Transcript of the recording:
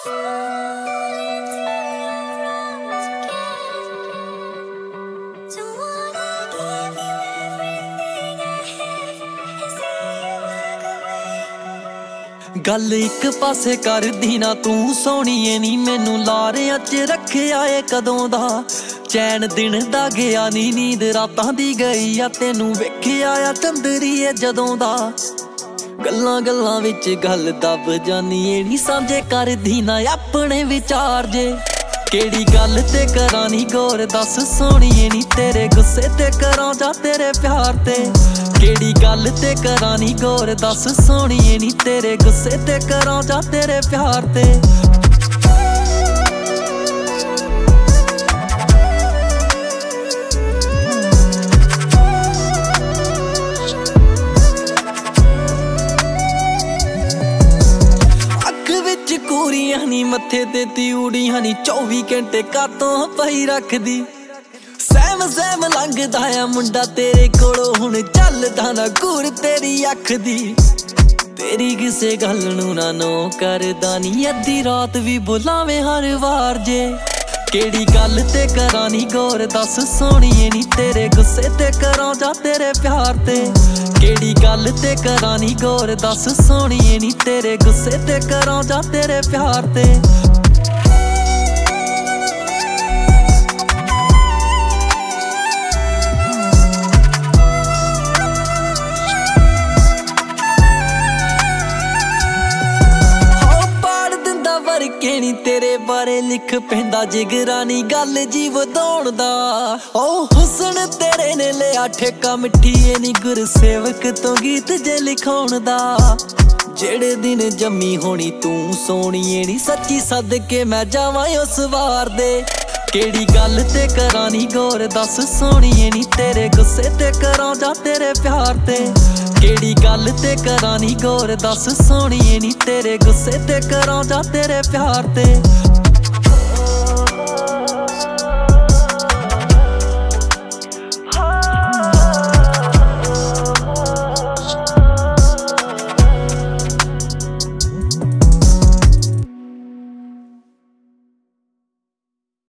गल एक पासे करदी ना तू सोहणीए नी मैनू लारियां च रखिया ए कदों दा चैन दिन दा गया नी नींद रातां दी गई आ तेनू वेखिया आ चंदरीए जदों दा गल्लां गल्लां विच गल दब जानी ए नी सांझे करदी ना अपने विचार जे केड़ी गल ते करां नी गौर दस सोहणीए नी तेरे गुस्से ते करां जां तेरे प्यार ते केड़ी गल ते करां नी गौर दस सोहणीए नी तेरे गुस्से ते करां जां तेरे प्यार ते कूरियां नी मत्थे ते तिउड़ियां नी 24 घंटे कातों पई रखदी सैम सैम लंघदा आ मुंडा तेरे कोलों हुण चलदा ना घूर तेरी अख दी तेरी किसे गल नू ना नो करदा नी अद्धी रात भी बुलावे हर वार जे केड़ी गल ते करां नी गौर दस सोहणीए नी तेरे गुस्से ते करां जां तेरे प्यार ते केड़ी गल ते करां नी गौर दस सोहणीए नी तेरे गुस्से ते करां जां तेरे प्यार ते नी तेरे बारे लिख पैंदा जिगरा नी गल जी वधाउण दा ओ हुसन तेरे ने लिया ठेका मिठीए नी गुरसेवक तो गीत जे लिखाउण दा जेड़े दिन जम्मी होनी तू सोहणीए नी सच्ची सदके मैं जावां उस वार दे केड़ी गल ते करां नी गौर दस सोहणीए नी तेरे गुस्से ते करां जां तेरे प्यार ते केड़ी गल ते करां नी गौर दस सोहणीए नी तेरे गुस्से ते करां जां तेरे प्यार ते